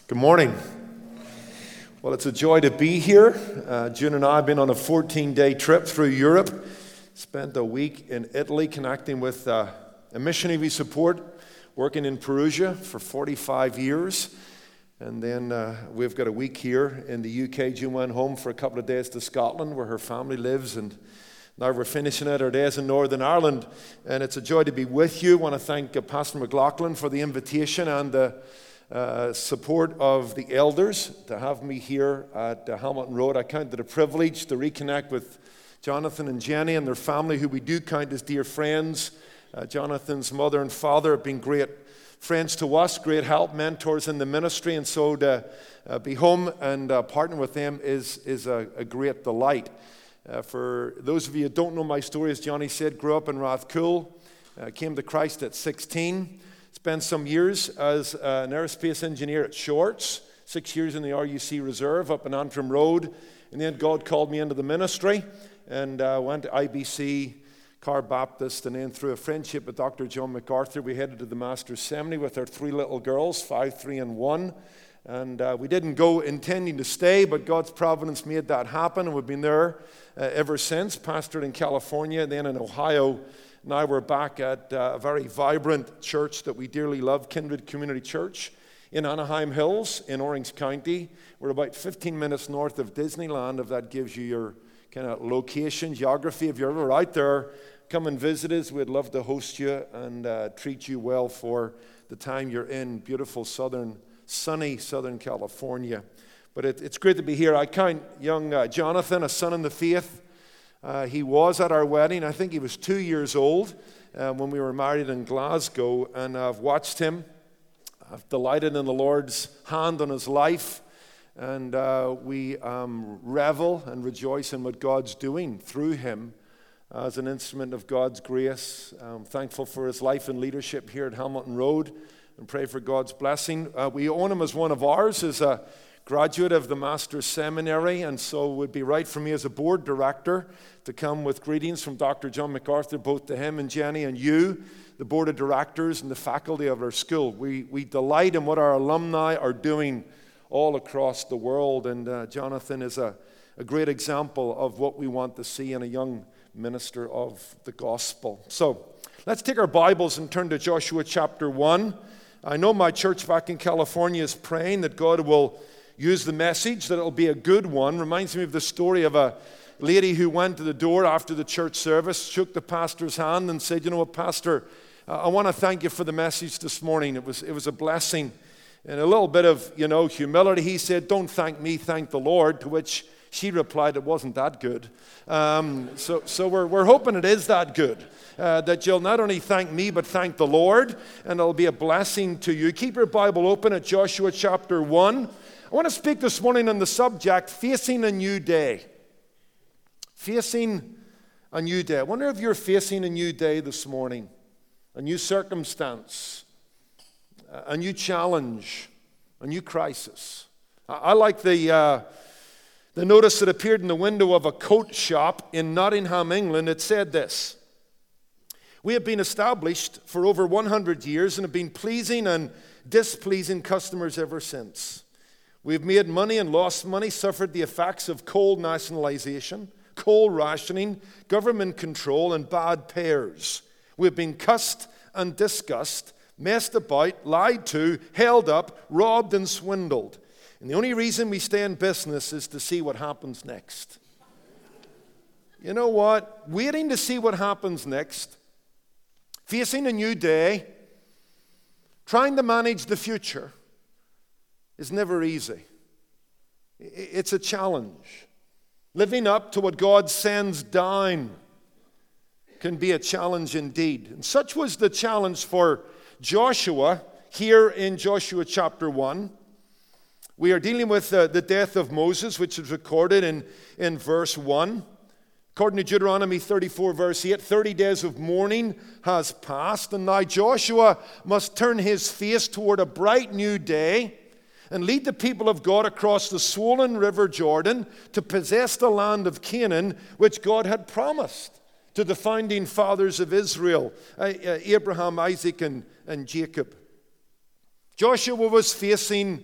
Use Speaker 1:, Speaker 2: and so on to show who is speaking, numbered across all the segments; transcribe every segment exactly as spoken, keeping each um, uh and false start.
Speaker 1: Good morning. Well, it's a joy to be here. Uh, June and I have been on a fourteen-day trip through Europe. Spent a week in Italy connecting with uh, a missionary we support, working in Perugia for forty-five years. And then uh, we've got a week here in the U K. June went home for a couple of days to Scotland, where her family lives. And now we're finishing out our days in Northern Ireland. And it's a joy to be with you. I want to thank uh, Pastor McLaughlin for the invitation and the Uh, support of the elders to have me here at uh, Hamilton Road. I count it a privilege to reconnect with Jonathan and Jenny and their family, who we do count as dear friends. Uh, Jonathan's mother and father have been great friends to us, great help, mentors in the ministry, and so to uh, be home and uh, partner with them is, is a, a great delight. Uh, for those of you who don't know my story, as Johnny said, grew up in Rathcoole, uh, came to Christ at sixteen. Spent some years as an aerospace engineer at Shorts, six years in the R U C Reserve up in Antrim Road. And then God called me into the ministry and uh, went to I B C, Car Baptist, and then through a friendship with Doctor John MacArthur, we headed to the Master's Seminary with our three little girls, five, three, and one. And uh, we didn't go intending to stay, but God's providence made that happen, and we've been there uh, ever since, pastored in California and then in Ohio. Now we're back at uh, a very vibrant church that we dearly love, Kindred Community Church in Anaheim Hills in Orange County. We're about fifteen minutes north of Disneyland, if that gives you your kind of location, geography. If you're ever out there, come and visit us. We'd love to host you and uh, treat you well for the time you're in beautiful southern, sunny Southern California. But it, it's great to be here. I count young uh, Jonathan, a son in the faith. Uh, he was at our wedding. I think he was two years old uh, when we were married in Glasgow, and I've watched him. I've delighted in the Lord's hand on his life, and uh, we um, revel and rejoice in what God's doing through him as an instrument of God's grace. I'm thankful for his life and leadership here at Hamilton Road, and pray for God's blessing. Uh, we own him as one of ours, as a graduate of the Master's Seminary, and so it would be right for me as a board director to come with greetings from Doctor John MacArthur, both to him and Jenny and you, the board of directors and the faculty of our school. We we delight in what our alumni are doing all across the world, and uh, Jonathan is a, a great example of what we want to see in a young minister of the gospel. So let's take our Bibles and turn to Joshua chapter one. I know my church back in California is praying that God will use the message, that it'll be a good one. Reminds me of the story of a lady who went to the door after the church service, shook the pastor's hand and said, you know what, Pastor, uh, I want to thank you for the message this morning. It was it was a blessing. And a little bit of, you know, humility. He said, don't thank me, thank the Lord, to which she replied, it wasn't that good. Um, so so we're, we're hoping it is that good, uh, that you'll not only thank me, but thank the Lord, and it'll be a blessing to you. Keep your Bible open at Joshua chapter one. I want to speak this morning on the subject, facing a new day. Facing a new day. I wonder if you're facing a new day this morning, a new circumstance, a new challenge, a new crisis. I like the, uh, the notice that appeared in the window of a coat shop in Nottingham, England. It said this: we have been established for over one hundred years and have been pleasing and displeasing customers ever since. We've made money and lost money, suffered the effects of coal nationalization, coal rationing, government control, and bad payers. We've been cussed and discussed, messed about, lied to, held up, robbed, and swindled. And the only reason we stay in business is to see what happens next. You know what? Waiting to see what happens next, facing a new day, trying to manage the future, is never easy. It's a challenge. Living up to what God sends down can be a challenge indeed. And such was the challenge for Joshua here in Joshua chapter one. We are dealing with uh, the death of Moses, which is recorded in, in verse one. According to Deuteronomy thirty-four, verse eight, thirty days of mourning has passed, and now Joshua must turn his face toward a bright new day and lead the people of God across the swollen river Jordan to possess the land of Canaan, which God had promised to the founding fathers of Israel, Abraham, Isaac, and, and Jacob. Joshua was facing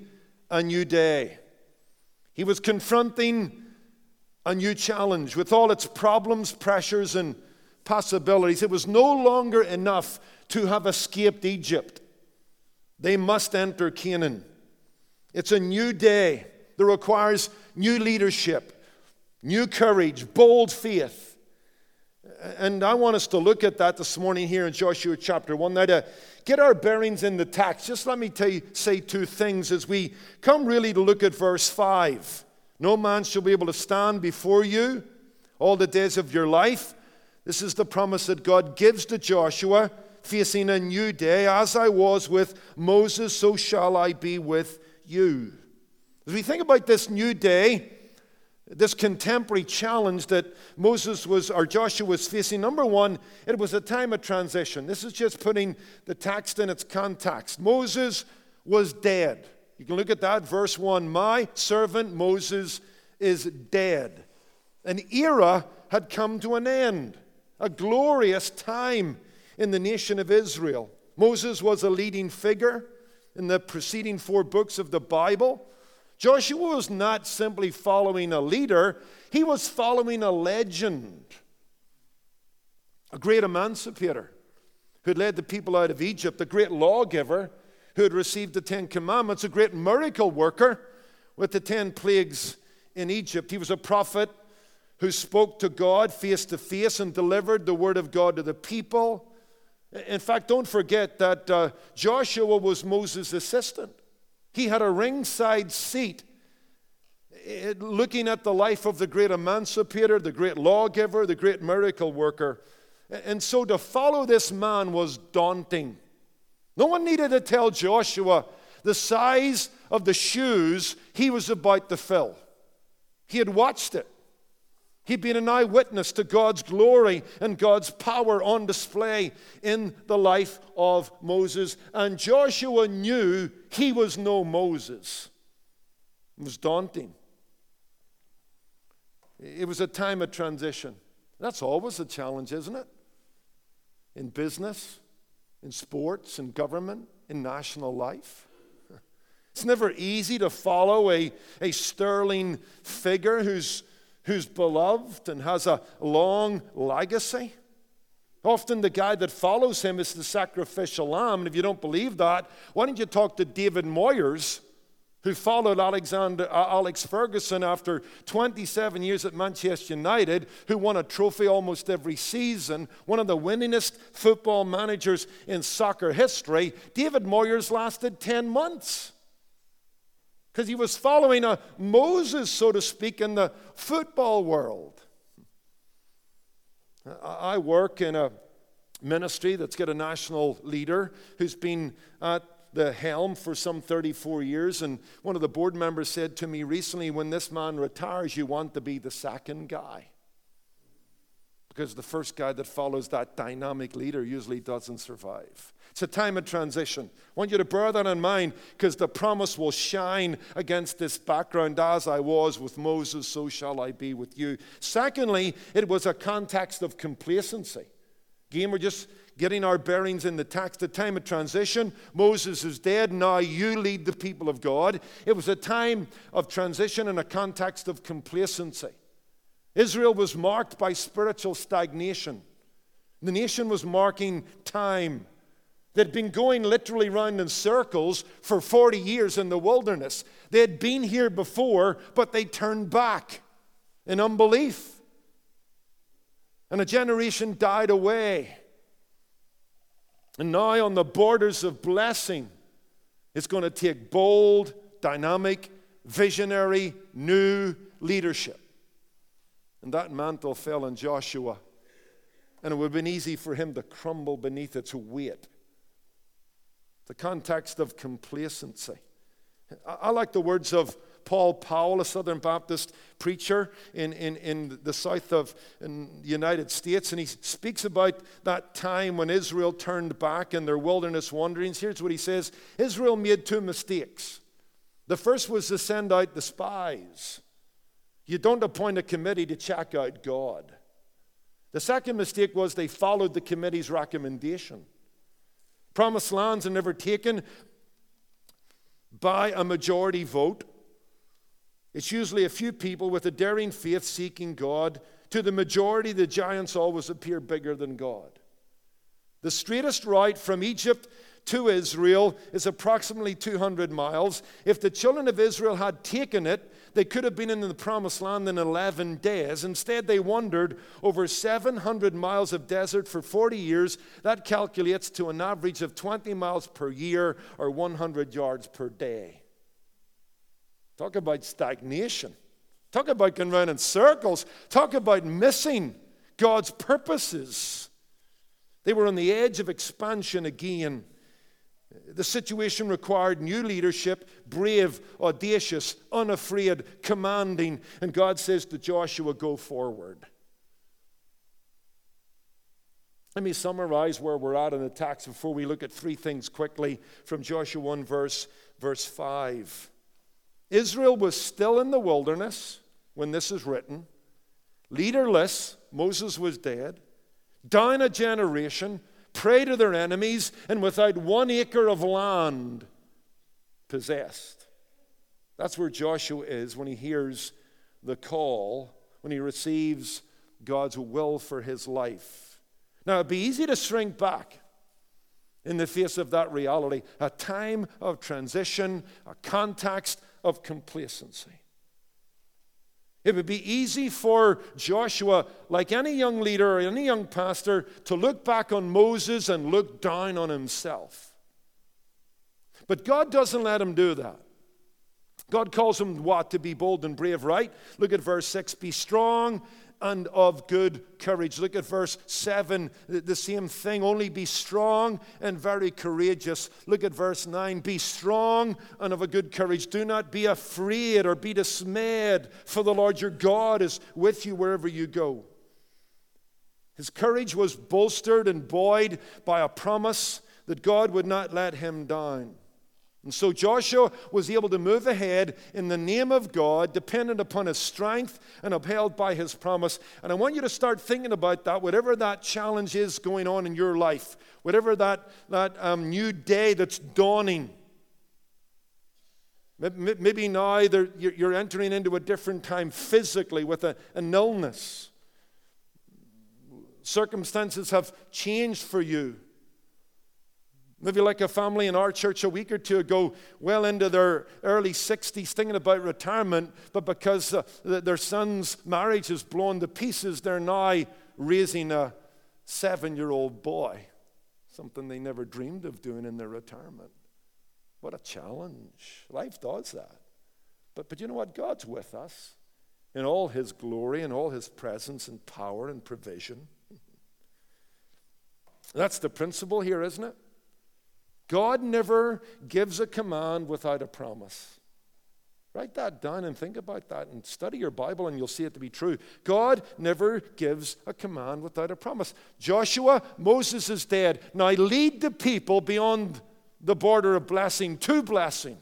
Speaker 1: a new day. He was confronting a new challenge with all its problems, pressures, and possibilities. It was no longer enough to have escaped Egypt. They must enter Canaan. It's a new day that requires new leadership, new courage, bold faith. And I want us to look at that this morning here in Joshua chapter one. Now, to get our bearings in the text, just let me tell you, say two things as we come really to look at verse five. No man shall be able to stand before you all the days of your life. This is the promise that God gives to Joshua, facing a new day. As I was with Moses, so shall I be with you. As we think about this new day, this contemporary challenge that Moses was, or Joshua was facing, number one, it was a time of transition. This is just putting the text in its context. Moses was dead. You can look at that, verse one. My servant Moses is dead. An era had come to an end, a glorious time in the nation of Israel. Moses was a leading figure in the preceding four books of the Bible. Joshua was not simply following a leader, he was following a legend, a great emancipator who had led the people out of Egypt, a great lawgiver who had received the Ten Commandments, a great miracle worker with the ten plagues in Egypt. He was a prophet who spoke to God face to face and delivered the word of God to the people. In fact, don't forget that uh, Joshua was Moses' assistant. He had a ringside seat looking at the life of the great emancipator, the great lawgiver, the great miracle worker. And so to follow this man was daunting. No one needed to tell Joshua the size of the shoes he was about to fill. He had watched it. He'd been an eyewitness to God's glory and God's power on display in the life of Moses. And Joshua knew he was no Moses. It was daunting. It was a time of transition. That's always a challenge, isn't it? In business, in sports, in government, in national life. It's never easy to follow a, a sterling figure who's who's beloved and has a long legacy. Often the guy that follows him is the sacrificial lamb. And if you don't believe that, why don't you talk to David Moyers, who followed Alexander, uh, Alex Ferguson after twenty-seven years at Manchester United, who won a trophy almost every season, one of the winningest football managers in soccer history. David Moyers lasted ten months. Because he was following a Moses, so to speak, in the football world. I work in a ministry that's got a national leader who's been at the helm for some thirty-four years. And one of the board members said to me recently, when this man retires, you want to be the second guy. Because the first guy that follows that dynamic leader usually doesn't survive. It's a time of transition. I want you to bear that in mind because the promise will shine against this background. As I was with Moses, so shall I be with you. Secondly, it was a context of complacency. Again, we're just getting our bearings in the text. A time of transition. Moses is dead. Now you lead the people of God. It was a time of transition in a context of complacency. Israel was marked by spiritual stagnation. The nation was marking time. They'd been going literally round in circles for forty years in the wilderness. They had been here before, but they turned back in unbelief. And a generation died away. And now on the borders of blessing, it's going to take bold, dynamic, visionary, new leadership. And that mantle fell on Joshua. And it would have been easy for him to crumble beneath its weight. The context of complacency. I, I like the words of Paul Powell, a Southern Baptist preacher in, in, in the south of the United States, and he speaks about that time when Israel turned back in their wilderness wanderings. Here's what he says. Israel made two mistakes. The first was to send out the spies. You don't appoint a committee to check out God. The second mistake was they followed the committee's recommendation. Promised lands are never taken by a majority vote. It's usually a few people with a daring faith seeking God. To the majority, the giants always appear bigger than God. The straightest route from Egypt to Israel is approximately two hundred miles. If the children of Israel had taken it, they could have been in the promised land in eleven days. Instead, they wandered over seven hundred miles of desert for forty years. That calculates to an average of twenty miles per year or one hundred yards per day. Talk about stagnation. Talk about going round in circles. Talk about missing God's purposes. They were on the edge of expansion again. The situation required new leadership, brave, audacious, unafraid, commanding. And God says to Joshua, go forward. Let me summarize where we're at in the text before we look at three things quickly from Joshua one verse, verse five. Israel was still in the wilderness when this is written, leaderless. Moses was dead, down a generation, prey to their enemies, and without one acre of land possessed. That's where Joshua is when he hears the call, when he receives God's will for his life. Now, it'd be easy to shrink back in the face of that reality, a time of transition, a context of complacency. It would be easy for Joshua, like any young leader or any young pastor, to look back on Moses and look down on himself. But God doesn't let him do that. God calls him what? To be bold and brave, right? Look at verse six. Be strong and of good courage. Look at verse seven, the same thing. Only be strong and very courageous. Look at verse nine. Be strong and of a good courage. Do not be afraid or be dismayed, for the Lord your God is with you wherever you go. His courage was bolstered and buoyed by a promise that God would not let him down. And so Joshua was able to move ahead in the name of God, dependent upon his strength and upheld by his promise. And I want you to start thinking about that, whatever that challenge is going on in your life, whatever that, that um, new day that's dawning. Maybe now you're entering into a different time physically with a, an illness. Circumstances have changed for you. Maybe like a family in our church a week or two ago, well into their early sixties, thinking about retirement, but because uh, their son's marriage has blown to pieces, they're now raising a seven-year-old boy, something they never dreamed of doing in their retirement. What a challenge. Life does that. But, but you know what? God's with us in all his glory and all his presence and power and provision. That's the principle here, isn't it? God never gives a command without a promise. Write that down and think about that and study your Bible and you'll see it to be true. God never gives a command without a promise. Joshua, Moses is dead. Now lead the people beyond the border of blessing to blessing.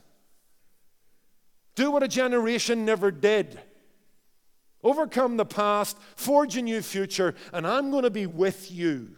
Speaker 1: Do what a generation never did. Overcome the past, forge a new future, and I'm going to be with you.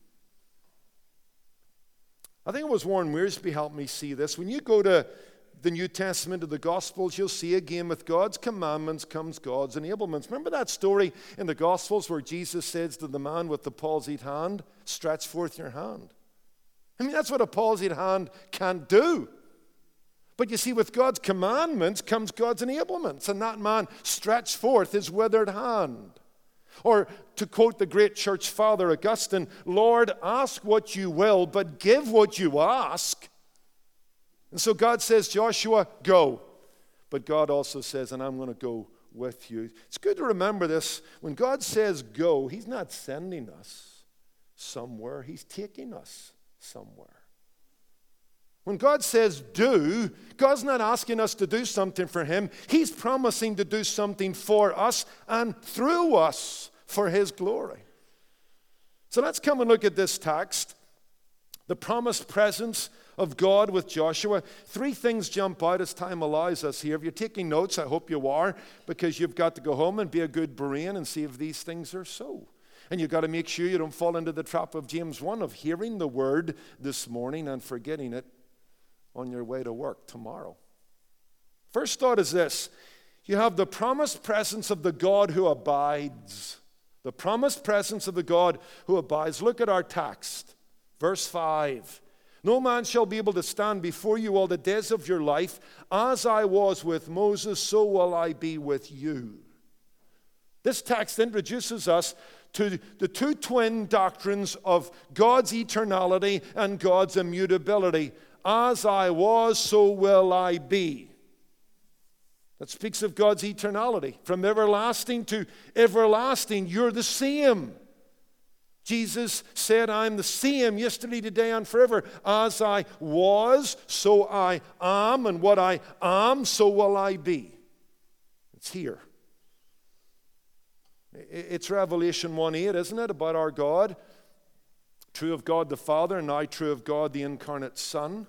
Speaker 1: I think it was Warren Wiersbe helped me see this. When you go to the New Testament of the Gospels, you'll see again with God's commandments comes God's enablements. Remember that story in the Gospels where Jesus says to the man with the palsied hand, stretch forth your hand. I mean, that's what a palsied hand can't do. But you see, with God's commandments comes God's enablements, and that man stretched forth his withered hand. Or to quote the great church father Augustine, Lord, ask what you will, but give what you ask. And so God says, Joshua, go. But God also says, and I'm going to go with you. It's good to remember this. When God says go, he's not sending us somewhere. He's taking us somewhere. When God says do, God's not asking us to do something for him. He's promising to do something for us and through us for his glory. So let's come and look at this text. The promised presence of God with Joshua. Three things jump out as time allows us here. If you're taking notes, I hope you are, because you've got to go home and be a good Berean and see if these things are so. And you've got to make sure you don't fall into the trap of James one of hearing the word this morning and forgetting it on your way to work tomorrow. First thought is this. You have the promised presence of the God who abides. The promised presence of the God who abides. Look at our text. Verse five. No man shall be able to stand before you all the days of your life. As I was with Moses, so will I be with you. This text introduces us to the two twin doctrines of God's eternality and God's immutability. As I was, so will I be. That speaks of God's eternality. From everlasting to everlasting, you're the same. Jesus said, I'm the same yesterday, today, and forever. As I was, so I am, and what I am, so will I be. It's here. It's Revelation one eight, isn't it, about our God? True of God the Father, and now true of God the incarnate Son.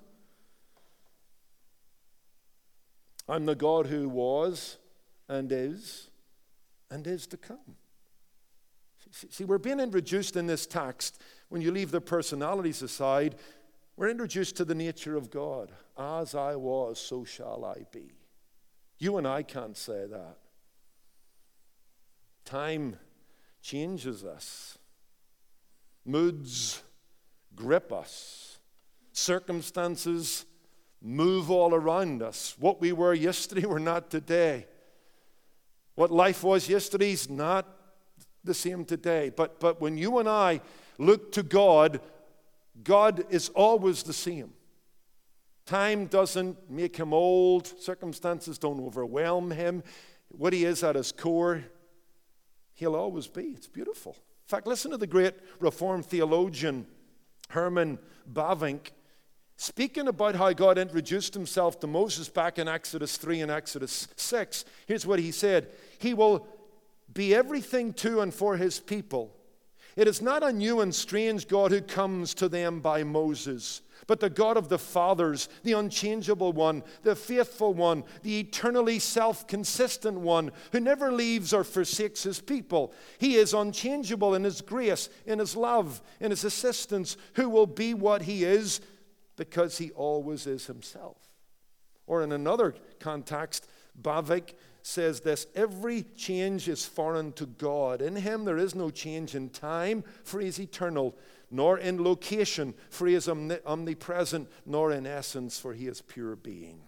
Speaker 1: I'm the God who was, and is, and is to come. See, we're being introduced in this text, when you leave the personalities aside, we're introduced to the nature of God. As I was, so shall I be. You and I can't say that. Time changes us. Moods grip us. Circumstances move all around us. What we were yesterday, we're not today. What life was yesterday is not the same today. But, but when you and I look to God, God is always the same. Time doesn't make him old. Circumstances don't overwhelm him. What he is at his core, he'll always be. It's beautiful. In fact, listen to the great Reformed theologian Herman Bavinck speaking about how God introduced himself to Moses back in Exodus three and Exodus six. Here's what he said. He will be everything to and for his people. It is not a new and strange God who comes to them by Moses, but the God of the fathers, the unchangeable one, the faithful one, the eternally self-consistent one, who never leaves or forsakes his people. He is unchangeable in his grace, in his love, in his assistance, who will be what he is because he always is himself. Or in another context, Bavinck says this, every change is foreign to God. In him there is no change in time, for he is eternal, nor in location, for he is omnipresent, nor in essence, for he is pure being.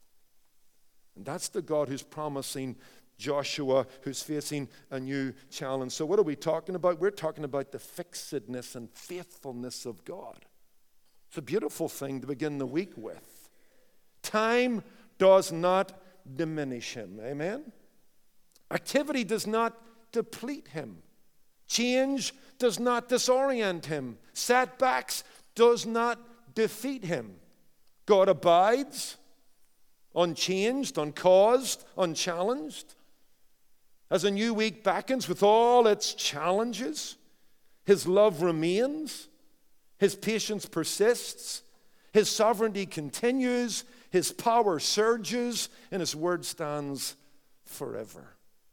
Speaker 1: And that's the God who's promising Joshua, who's facing a new challenge. So what are we talking about? We're talking about the fixedness and faithfulness of God. It's a beautiful thing to begin the week with. Time does not diminish him. Amen? Activity does not deplete him. Change does not disorient him. Setbacks does not defeat him. God abides, unchanged, uncaused, unchallenged. As a new week beckons with all its challenges, his love remains, his patience persists, his sovereignty continues, his power surges, and his word stands forever.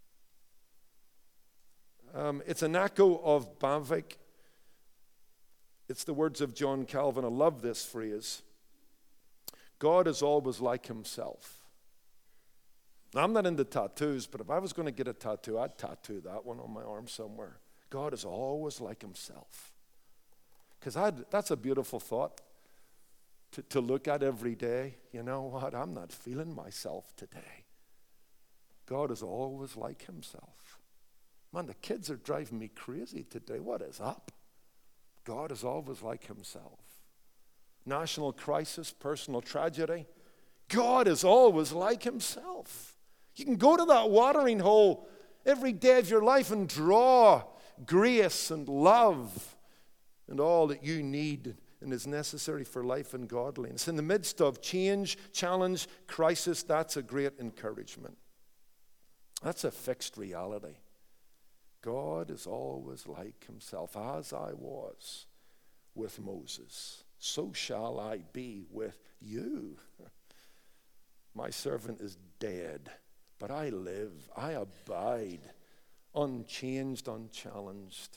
Speaker 1: Um, it's an echo of Bavinck. It's the words of John Calvin. I love this phrase. God is always like himself. Now, I'm not into tattoos, but if I was going to get a tattoo, I'd tattoo that one on my arm somewhere. God is always like himself. Because that's a beautiful thought. To, to look at every day, you know what, I'm not feeling myself today. God is always like himself. Man, the kids are driving me crazy today. What is up? God is always like himself. National crisis, personal tragedy. God is always like himself. You can go to that watering hole every day of your life and draw grace and love and all that you need and is necessary for life and godliness. In the midst of change, challenge, crisis, that's a great encouragement. That's a fixed reality. God is always like himself. As I was with Moses, so shall I be with you. My servant is dead, but I live, I abide, unchanged, unchallenged.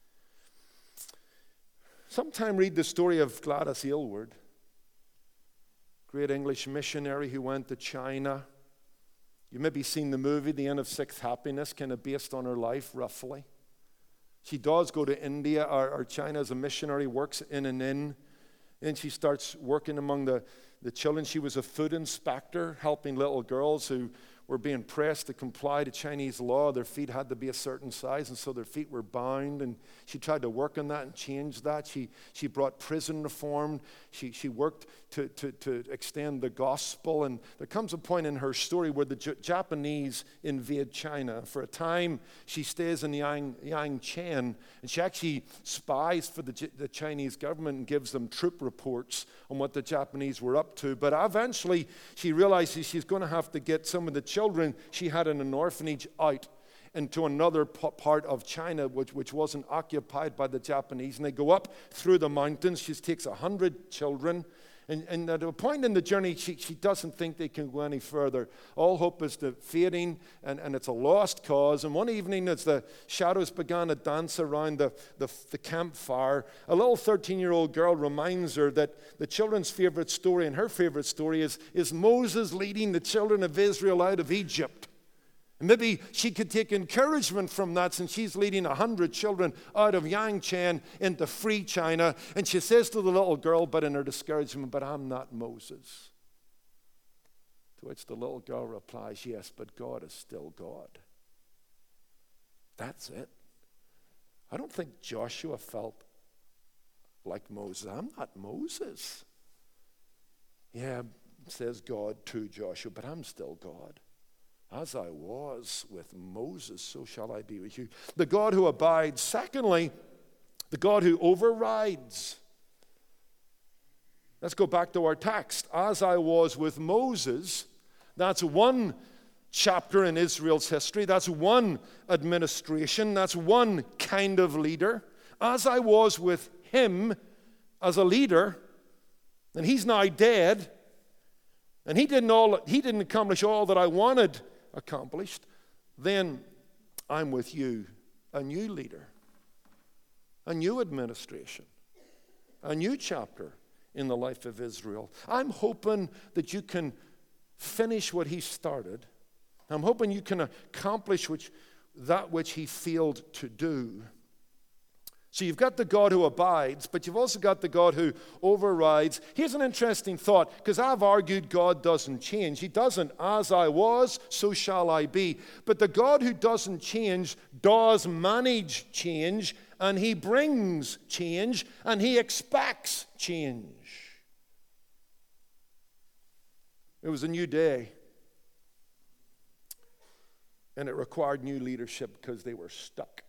Speaker 1: Sometime read the story of Gladys Aylward, great English missionary who went to China, You've maybe seen the movie, The End of Sixth Happiness, kind of based on her life, roughly. She does go to India or, or China as a missionary, works in an inn. And she starts working among the, the children. She was a food inspector, helping little girls who were being pressed to comply to Chinese law. Their feet had to be a certain size, and so their feet were bound. And she tried to work on that and change that. She she brought prison reform. She she worked to, to, to extend the gospel. And there comes a point in her story where the J- Japanese invade China. For a time, she stays in Yang, Yangcheng, and she actually spies for the, J- the Chinese government and gives them troop reports on what the Japanese were up to. But eventually, she realizes she's going to have to get some of the children she had in an orphanage out into another p- part of China, which, which wasn't occupied by the Japanese. And they go up through the mountains. She takes a hundred children. And, and at a point in the journey, she, she doesn't think they can go any further. All hope is fading, and, and it's a lost cause. And one evening, as the shadows began to dance around the, the, the campfire, a little thirteen-year-old girl reminds her that the children's favorite story, and her favorite story, is, is Moses leading the children of Israel out of Egypt. And maybe she could take encouragement from that, since she's leading a hundred children out of Yangcheng into free China. And she says to the little girl, but in her discouragement, but I'm not Moses. To which the little girl replies, yes, but God is still God. That's it. I don't think Joshua felt like Moses. I'm not Moses. Yeah, says God to Joshua, but I'm still God. As I was with Moses, so shall I be with you. The God who abides. Secondly, the God who overrides. Let's go back to our text. As I was with Moses, that's one chapter in Israel's history. That's one administration. That's one kind of leader. As I was with him as a leader, and he's now dead, and he didn't all he didn't accomplish all that I wanted accomplished, then I'm with you, a new leader, a new administration, a new chapter in the life of Israel. I'm hoping that you can finish what he started. I'm hoping you can accomplish which, that which he failed to do. So you've got the God who abides, but you've also got the God who overrides. Here's an interesting thought, because I've argued God doesn't change. He doesn't. As I was, so shall I be. But the God who doesn't change does manage change, and he brings change, and he expects change. It was a new day, and it required new leadership because they were stuck.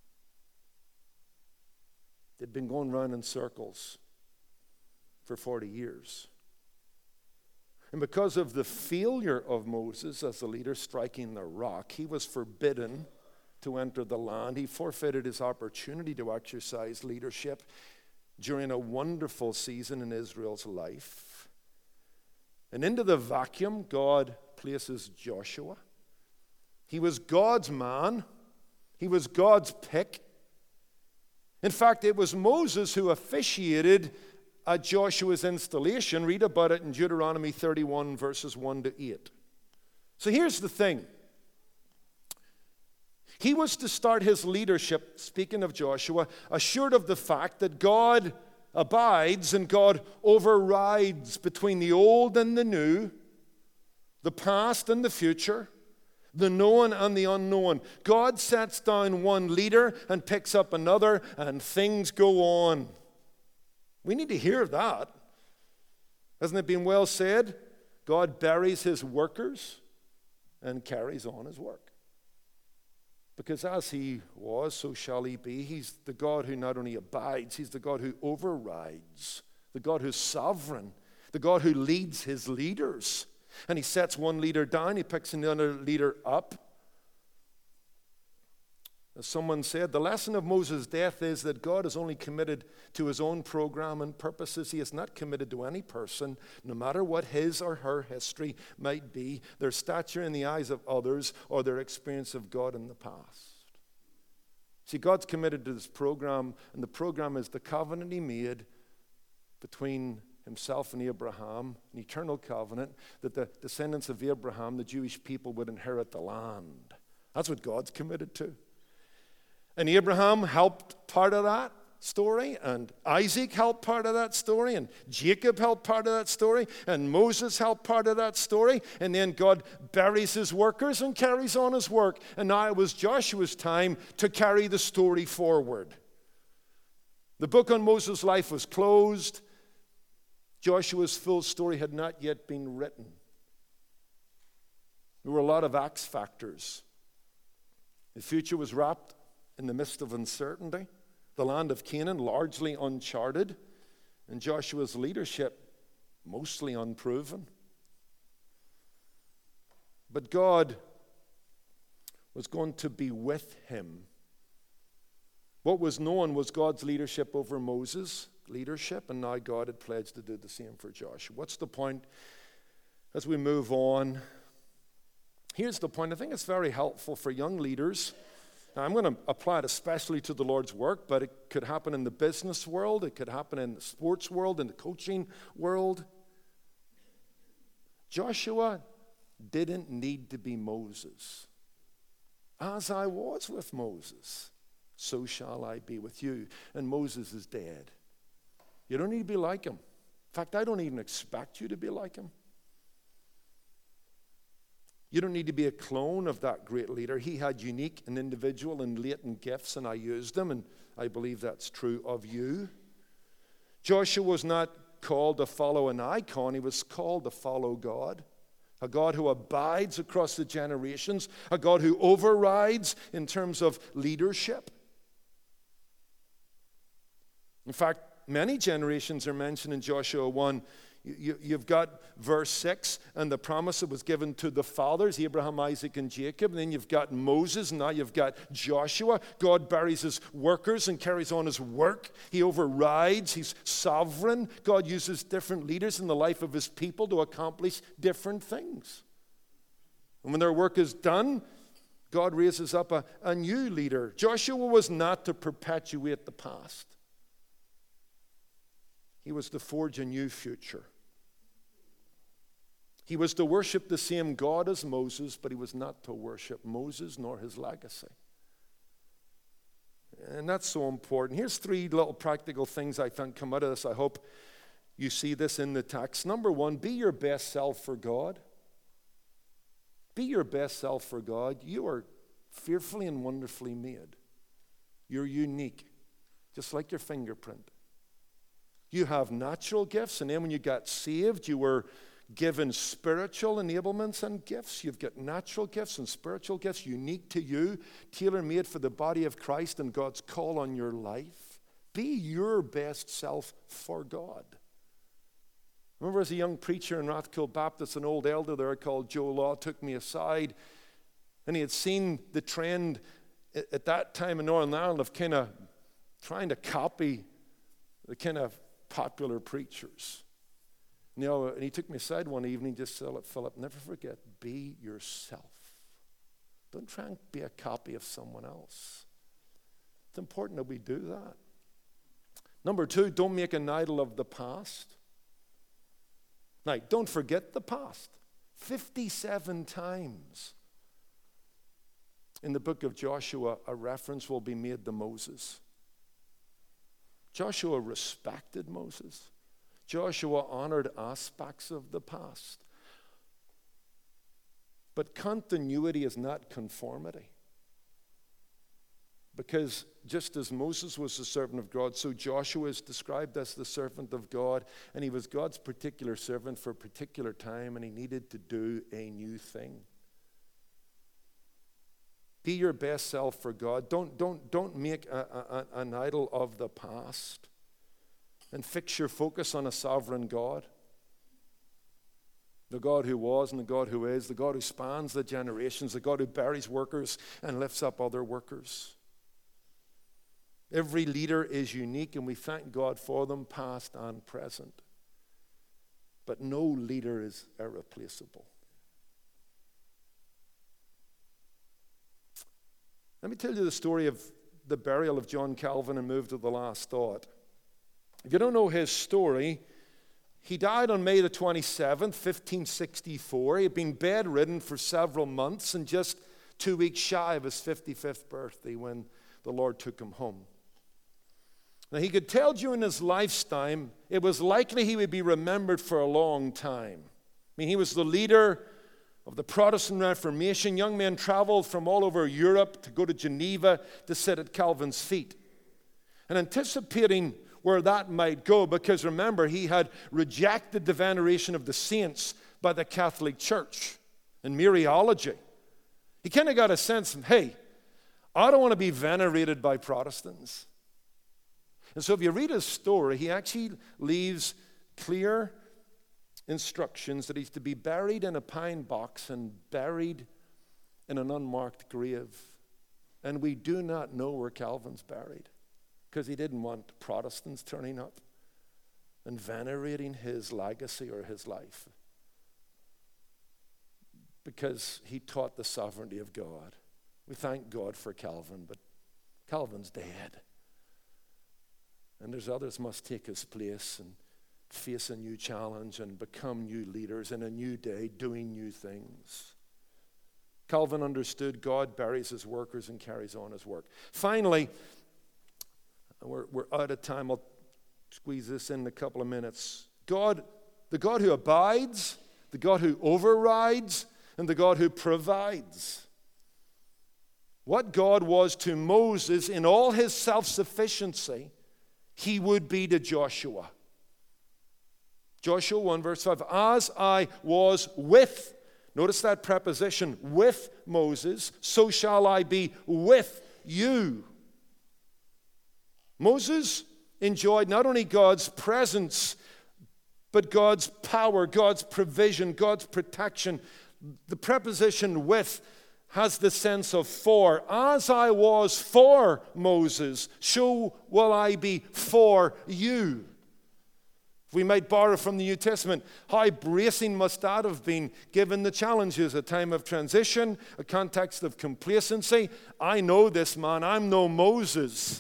Speaker 1: They'd been going round in circles for forty years. And because of the failure of Moses as the leader striking the rock, he was forbidden to enter the land. He forfeited his opportunity to exercise leadership during a wonderful season in Israel's life. And into the vacuum, God places Joshua. He was God's man. He was God's pick. In fact, it was Moses who officiated at Joshua's installation. Read about it in Deuteronomy thirty-one, verses one to eight. So here's the thing. He was to start his leadership, speaking of Joshua, assured of the fact that God abides and God overrides between the old and the new, the past and the future, the known and the unknown. God sets down one leader and picks up another, and things go on. We need to hear that. Hasn't it been well said? God buries his workers and carries on his work. Because as he was, so shall he be. He's the God who not only abides, he's the God who overrides, the God who's sovereign, the God who leads his leaders. And he sets one leader down, he picks another leader up. As someone said, the lesson of Moses' death is that God is only committed to his own program and purposes. He is not committed to any person, no matter what his or her history might be, their stature in the eyes of others, or their experience of God in the past. See, God's committed to this program, and the program is the covenant he made between himself and Abraham, an eternal covenant, that the descendants of Abraham, the Jewish people, would inherit the land. That's what God's committed to. And Abraham helped part of that story, and Isaac helped part of that story, and Jacob helped part of that story, and Moses helped part of that story, and then God buries his workers and carries on his work. And now it was Joshua's time to carry the story forward. The book on Moses' life was closed. Joshua's full story had not yet been written. There were a lot of X factors. The future was wrapped in the midst of uncertainty. The land of Canaan largely uncharted, and Joshua's leadership mostly unproven. But God was going to be with him. What was known was God's leadership over Moses' leadership, and now God had pledged to do the same for Joshua. What's the point as we move on? Here's the point. I think it's very helpful for young leaders. Now, I'm going to apply it especially to the Lord's work, but it could happen in the business world, it could happen in the sports world, in the coaching world. Joshua didn't need to be Moses. As I was with Moses, so shall I be with you. And Moses is dead. You don't need to be like him. In fact, I don't even expect you to be like him. You don't need to be a clone of that great leader. He had unique and individual and latent gifts, and I used them, and I believe that's true of you. Joshua was not called to follow an icon. He was called to follow God. A God who abides across the generations. A God who overrides in terms of leadership. In fact, many generations are mentioned in Joshua one. You, you've got verse six, and the promise that was given to the fathers, Abraham, Isaac, and Jacob. And then you've got Moses, and now you've got Joshua. God buries his workers and carries on his work. He overrides. He's sovereign. God uses different leaders in the life of his people to accomplish different things. And when their work is done, God raises up a, a new leader. Joshua was not to perpetuate the past. He was to forge a new future. He was to worship the same God as Moses, but he was not to worship Moses nor his legacy. And that's so important. Here's three little practical things I think come out of this. I hope you see this in the text. Number one, be your best self for God. Be your best self for God. You are fearfully and wonderfully made. You're unique, just like your fingerprint. You have natural gifts, and then when you got saved, you were given spiritual enablements and gifts. You've got natural gifts and spiritual gifts unique to you, tailor-made for the body of Christ and God's call on your life. Be your best self for God. I remember as a young preacher in Rathkill Baptist, an old elder there called Joe Law took me aside, and he had seen the trend at that time in Northern Ireland of kind of trying to copy the kind of popular preachers. You know, and he took me aside one evening, just said, Philip, never forget, be yourself. Don't try and be a copy of someone else. It's important that we do that. Number two, don't make an idol of the past. Now, don't forget the past. fifty-seven times in the book of Joshua, a reference will be made to Moses. Joshua respected Moses. Joshua honored aspects of the past. But continuity is not conformity. Because just as Moses was the servant of God, so Joshua is described as the servant of God, and he was God's particular servant for a particular time, and he needed to do a new thing. Be your best self for God. Don't, don't, don't make a, a, an idol of the past. And fix your focus on a sovereign God. The God who was and the God who is. The God who spans the generations. The God who buries workers and lifts up other workers. Every leader is unique, and we thank God for them, past and present. But no leader is irreplaceable. Let me tell you the story of the burial of John Calvin and move to the last thought. If you don't know his story, He died on May the twenty-seventh, fifteen sixty-four. He had been bedridden for several months and just two weeks shy of his fifty-fifth birthday when the Lord took him home. Now, he could tell during his lifetime, it was likely he would be remembered for a long time. I mean, he was the leader of the Protestant Reformation. Young men traveled from all over Europe to go to Geneva to sit at Calvin's feet. And anticipating where that might go, because remember, he had rejected the veneration of the saints by the Catholic Church and Mariology. He kind of got a sense of, hey, I don't want to be venerated by Protestants. And so if you read his story, he actually leaves clear instructions that he's to be buried in a pine box and buried in an unmarked grave. And we do not know where Calvin's buried, because he didn't want Protestants turning up and venerating his legacy or his life, because he taught the sovereignty of God. We thank God for Calvin, but Calvin's dead. And there's others must take his place and face a new challenge and become new leaders in a new day, doing new things. Calvin understood God buries his workers and carries on his work. Finally, we're, we're out of time. I'll squeeze this in a couple of minutes. God, the God who abides, the God who overrides, and the God who provides. What God was to Moses in all his self-sufficiency, he would be to Joshua. Joshua one verse five, as I was with, notice that preposition, with Moses, so shall I be with you. Moses enjoyed not only God's presence, but God's power, God's provision, God's protection. The preposition with has the sense of for. As I was for Moses, so will I be for you. If we might borrow from the New Testament, how bracing must that have been given the challenges, a time of transition, a context of complacency. I know this man, I'm no Moses.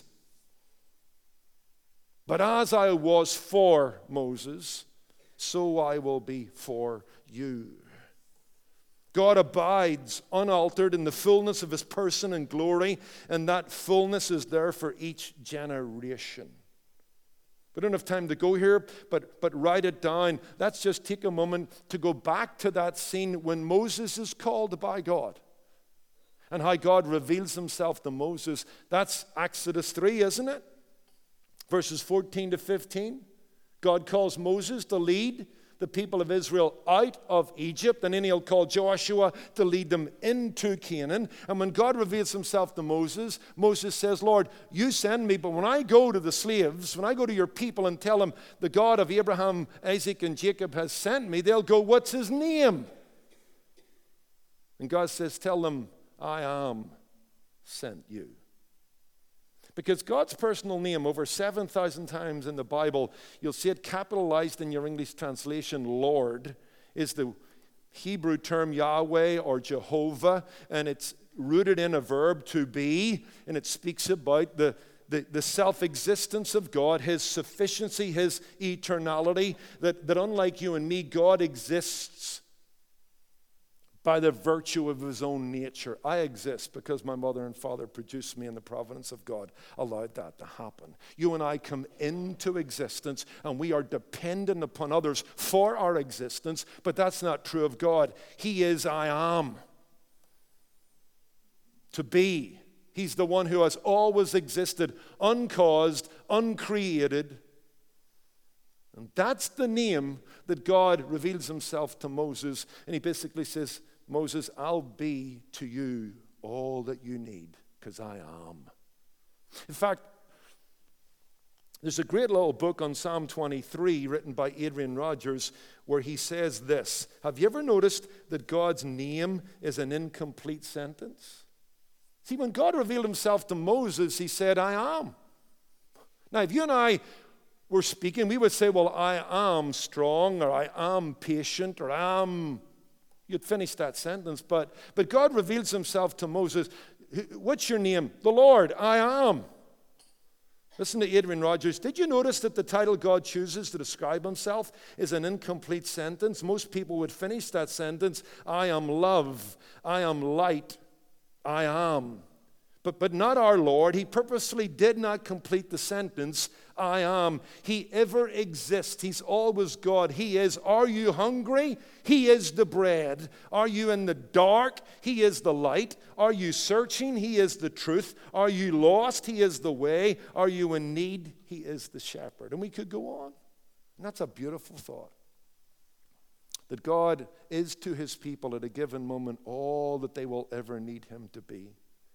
Speaker 1: But as I was for Moses, so I will be for you. God abides unaltered in the fullness of his person and glory, and that fullness is there for each generation. We don't have time to go here, but, but write it down. Let's just take a moment to go back to that scene when Moses is called by God and how God reveals himself to Moses. That's Exodus three, isn't it? Verses fourteen to fifteen. God calls Moses to lead the people of Israel out of Egypt, and then he'll call Joshua to lead them into Canaan. And when God reveals himself to Moses, Moses says, Lord, you send me, but when I go to the slaves, when I go to your people and tell them the God of Abraham, Isaac, and Jacob has sent me, they'll go, what's his name? And God says, tell them, I am sent you. Because God's personal name, over seven thousand times in the Bible, you'll see it capitalized in your English translation, Lord, is the Hebrew term Yahweh or Jehovah, and it's rooted in a verb to be, and it speaks about the, the, the self-existence of God, his sufficiency, his eternality, that, that unlike you and me, God exists by the virtue of his own nature. I exist because my mother and father produced me, and the providence of God allowed that to happen. You and I come into existence, and we are dependent upon others for our existence, but that's not true of God. He is I am. To be. He's the one who has always existed, uncaused, uncreated. And that's the name that God reveals himself to Moses, and he basically says, Moses, I'll be to you all that you need, because I am. In fact, there's a great little book on Psalm twenty-three written by Adrian Rogers where he says this. Have you ever noticed that God's name is an incomplete sentence? See, when God revealed himself to Moses, he said, I am. Now, if you and I were speaking, we would say, well, I am strong, or I am patient, or I am... You'd finish that sentence, but, but God reveals himself to Moses. What's your name? The Lord, I am. Listen to Adrian Rogers. Did you notice that the title God chooses to describe himself is an incomplete sentence? Most people would finish that sentence, I am love, I am light, I am. But, but not our Lord. He purposely did not complete the sentence, I am. He ever exists. He's always God. He is. Are you hungry? He is the bread. Are you in the dark? He is the light. Are you searching? He is the truth. Are you lost? He is the way. Are you in need? He is the shepherd. And we could go on. And that's a beautiful thought. That God is to his people at a given moment all that they will ever need him to be.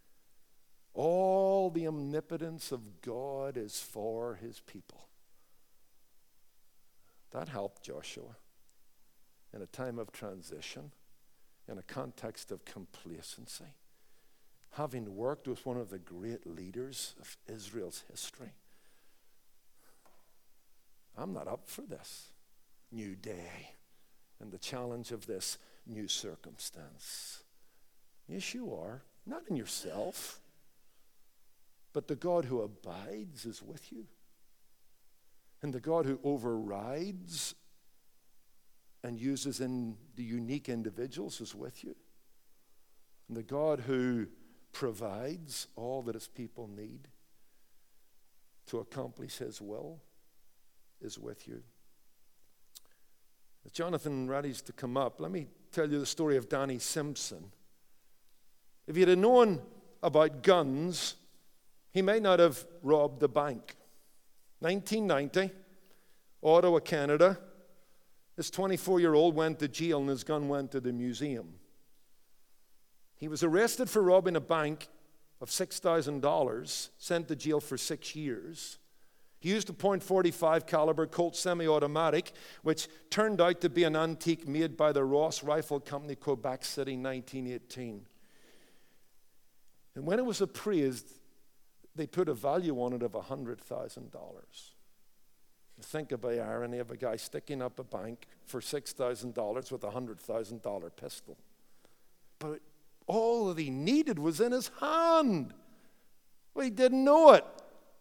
Speaker 1: All the omnipotence of God is for his people. That helped Joshua in a time of transition, in a context of complacency, having worked with one of the great leaders of Israel's history. I'm not up for this new day and the challenge of this new circumstance. Yes, you are. Not in yourself. But the God who abides is with you. And the God who overrides and uses in the unique individuals is with you. And the God who provides all that his people need to accomplish his will is with you. As Jonathan readies to come up, let me tell you the story of Danny Simpson. If you'd have known about guns, he may not have robbed the bank. nineteen ninety, Ottawa, Canada. This twenty-four-year-old went to jail and his gun went to the museum. He was arrested for robbing a bank of six thousand dollars, sent to jail for six years. He used a point forty-five caliber Colt semi-automatic, which turned out to be an antique made by the Ross Rifle Company, Quebec City, nineteen eighteen. And when it was appraised, they put a value on it of one hundred thousand dollars. Think of the irony of a guy sticking up a bank for six thousand dollars with a one hundred thousand dollars pistol. But all that he needed was in his hand. Well, he didn't know it.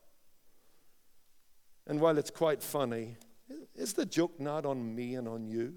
Speaker 1: And while it's quite funny, is the joke not on me and on you?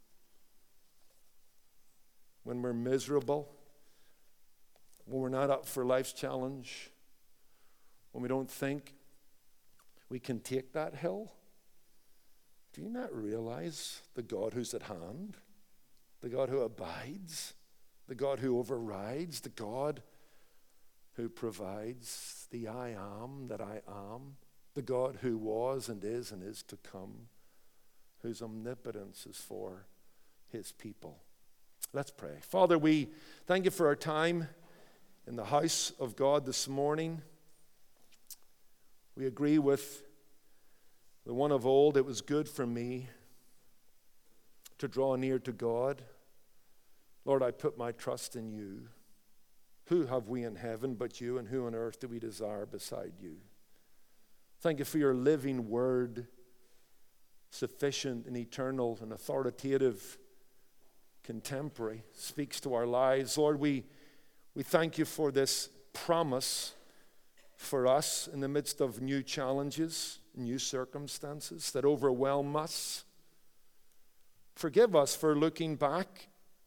Speaker 1: When we're miserable, when we're not up for life's challenge, when we don't think we can take that hill, do you not realize the God who's at hand, the God who abides, the God who overrides, the God who provides the I am that I am, the God who was and is and is to come, whose omnipotence is for his people? Let's pray. Father, we thank you for our time in the house of God this morning. We agree with the one of old, it was good for me to draw near to God. Lord, I put my trust in you. Who have we in heaven but you, and who on earth do we desire beside you? Thank you for your living word, sufficient and eternal and authoritative, contemporary, speaks to our lives. Lord, we, we thank you for this promise for us in the midst of new challenges, new circumstances that overwhelm us. Forgive us for looking back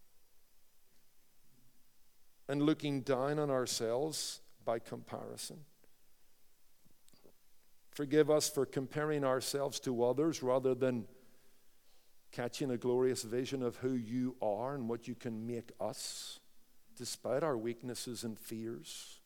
Speaker 1: and looking down on ourselves by comparison. Forgive us for comparing ourselves to others rather than catching a glorious vision of who you are and what you can make us, despite our weaknesses and fears.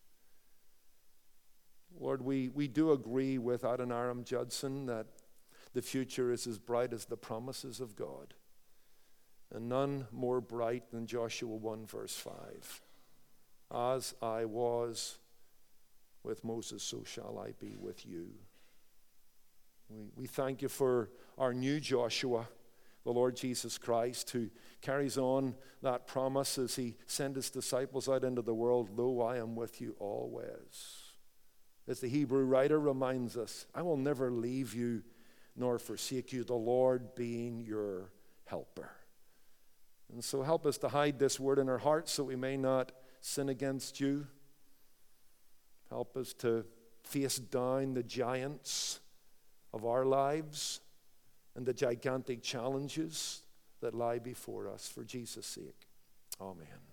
Speaker 1: Lord, we, we do agree with Adoniram Judson that the future is as bright as the promises of God, and none more bright than Joshua one verse five. As I was with Moses, so shall I be with you. We, we thank you for our new Joshua, the Lord Jesus Christ, who carries on that promise as he sent his disciples out into the world. Lo, I am with you always. As the Hebrew writer reminds us, I will never leave you nor forsake you, the Lord being your helper. And so help us to hide this word in our hearts so we may not sin against you. Help us to face down the giants of our lives and the gigantic challenges that lie before us for Jesus' sake. Amen.